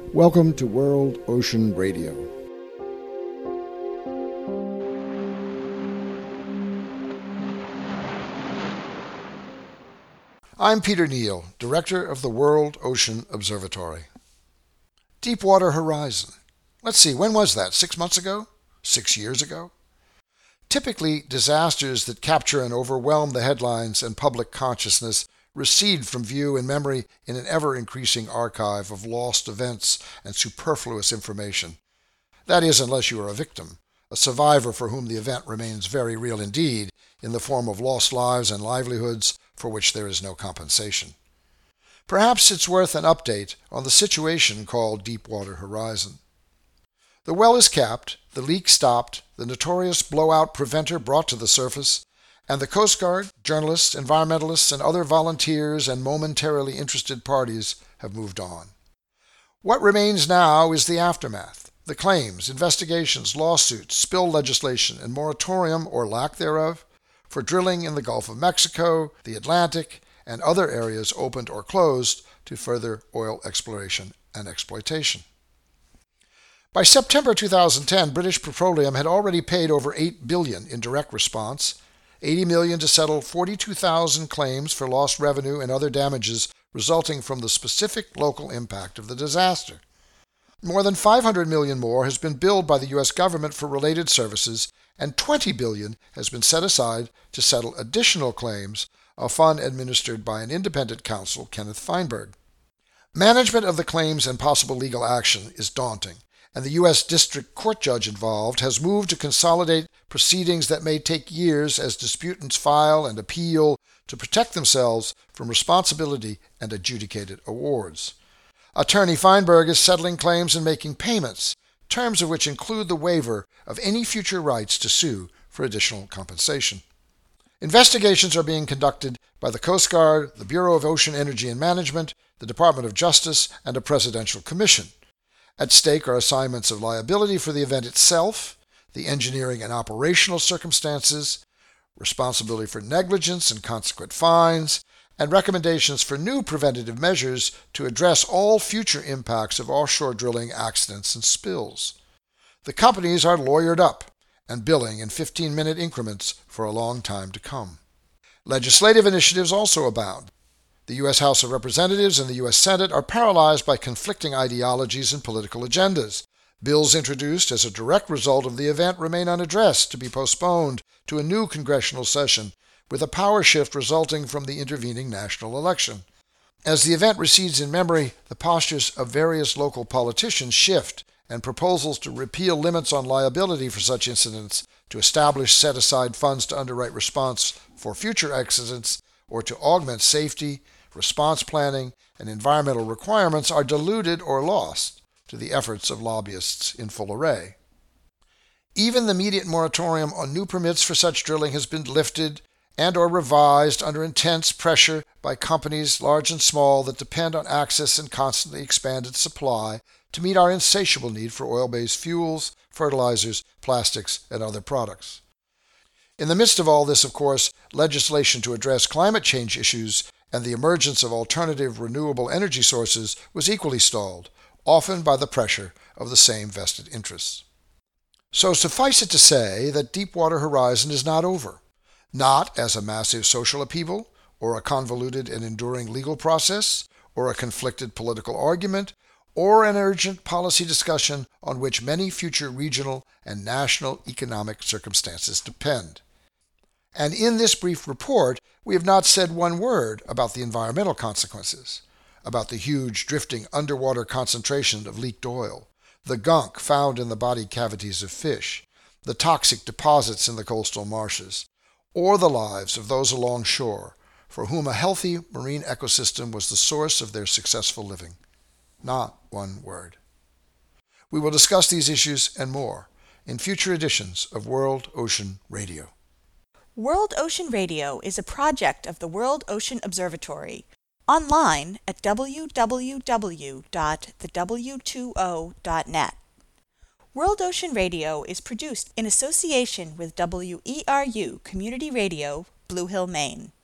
Welcome to World Ocean Radio. I'm Peter Neal, Director of the World Ocean Observatory. Deepwater Horizon. Let's see, when was that? 6 months ago? 6 years ago? Typically, disasters that capture and overwhelm the headlines and public consciousness recede from view and memory in an ever-increasing archive of lost events and superfluous information. That is, unless you are a victim, a survivor for whom the event remains very real indeed, in the form of lost lives and livelihoods for which there is no compensation. Perhaps it's worth an update on the situation called Deepwater Horizon. The well is capped, the leak stopped, the notorious blowout preventer brought to the surface, and the Coast Guard, journalists, environmentalists, and other volunteers and momentarily interested parties have moved on. What remains now is the aftermath, the claims, investigations, lawsuits, spill legislation, and moratorium, or lack thereof, for drilling in the Gulf of Mexico, the Atlantic, and other areas opened or closed to further oil exploration and exploitation. By September 2010, British Petroleum had already paid over $8 billion in direct response, $80 million to settle 42,000 claims for lost revenue and other damages resulting from the specific local impact of the disaster. More than $500 million more has been billed by the U.S. government for related services, and $20 billion has been set aside to settle additional claims, a fund administered by an independent counsel, Kenneth Feinberg. Management of the claims and possible legal action is daunting, and the U.S. District Court judge involved has moved to consolidate proceedings that may take years as disputants file and appeal to protect themselves from responsibility and adjudicated awards. Attorney Feinberg is settling claims and making payments, terms of which include the waiver of any future rights to sue for additional compensation. Investigations are being conducted by the Coast Guard, the Bureau of Ocean Energy and Management, the Department of Justice, and a presidential commission. At stake are assignments of liability for the event itself, the engineering and operational circumstances, responsibility for negligence and consequent fines, and recommendations for new preventative measures to address all future impacts of offshore drilling accidents and spills. The companies are lawyered up and billing in 15-minute increments for a long time to come. Legislative initiatives also abound. The U.S. House of Representatives and the U.S. Senate are paralyzed by conflicting ideologies and political agendas. Bills introduced as a direct result of the event remain unaddressed to be postponed to a new congressional session, with a power shift resulting from the intervening national election. As the event recedes in memory, the postures of various local politicians shift, and proposals to repeal limits on liability for such incidents, to establish set-aside funds to underwrite response for future accidents, or to augment safety, response planning, and environmental requirements are diluted or lost to the efforts of lobbyists in full array. Even the immediate moratorium on new permits for such drilling has been lifted and or revised under intense pressure by companies large and small that depend on access and constantly expanded supply to meet our insatiable need for oil-based fuels, fertilizers, plastics, and other products. In the midst of all this, of course, legislation to address climate change issues and the emergence of alternative renewable energy sources was equally stalled, often by the pressure of the same vested interests. So suffice it to say that Deepwater Horizon is not over, not as a massive social upheaval, or a convoluted and enduring legal process, or a conflicted political argument, or an urgent policy discussion on which many future regional and national economic circumstances depend. And in this brief report, we have not said one word about the environmental consequences, about the huge drifting underwater concentration of leaked oil, the gunk found in the body cavities of fish, the toxic deposits in the coastal marshes, or the lives of those along shore for whom a healthy marine ecosystem was the source of their successful living. Not one word. We will discuss these issues and more in future editions of World Ocean Radio. World Ocean Radio is a project of the World Ocean Observatory, online at www.thew2o.net. World Ocean Radio is produced in association with WERU Community Radio, Blue Hill, Maine.